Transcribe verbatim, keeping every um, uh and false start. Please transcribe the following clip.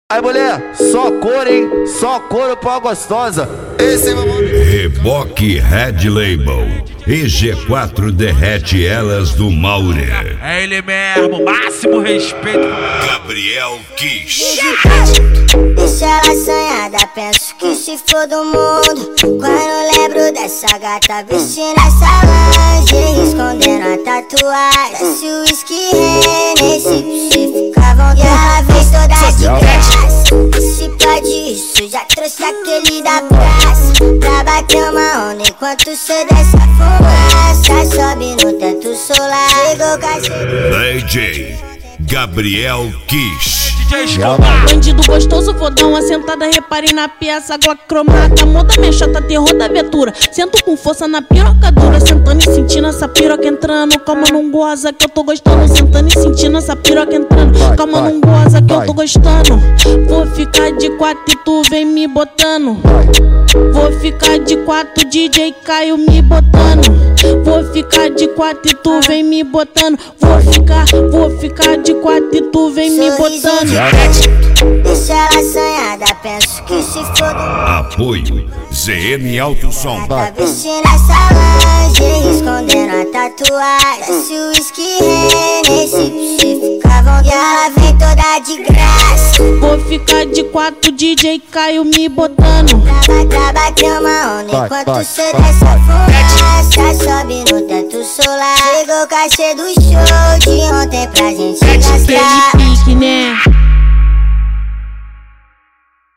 Aí mulher, só cor, hein? Só couro pra gostosa. Esse é meu nome. Reboque Red Label. E G quatro derrete elas do Maure. É ele mesmo, máximo respeito. Gabriel Kiss. Deixa ela assanhada, penso que se for do mundo. Quando lembro dessa gata vestindo essa lingerie, escondendo a tatuagem. Desce o whisky, nesse se fica à vontade. E ela vem toda de graça. Se pode isso, já trouxe aquele da praça pra bater uma onda enquanto cê desce a fumaça. Sobe no teto solar, chegou o cachorro. D J Gabriel Kiss. Bandido gostoso, vou dar uma sentada. Reparem na peça, Glock cromada. Muda minha chata, terror da aventura. Sento com força na piroca dura. Sentando e sentindo essa piroca entrando. Calma, não goza que eu tô gostando. Sentando e sentindo essa piroca entrando. Calma, não goza que eu tô gostando. Vou ficar de quatro e tu vem me botando. Vou ficar de quatro, D J Caio me botando. Vou ficar de quatro e tu vem me botando. Vou ficar, vou ficar de quatro e tu vem me botando. Deixa ela assanhada, penso que se for do Apoio Z M Alto Som. Tá vestindo essa lingerie, escondendo a tatuagem. Desce o whisky, nesse se fica à vontade. E ela vem toda de graça. Vou ficar de quatro, D J Caio me botando. Pra, pra bater uma onda enquanto cê desce a fumaça. Sobe no teto solar. Chegou o cachê do show de ontem pra gente gastar. Pique, né?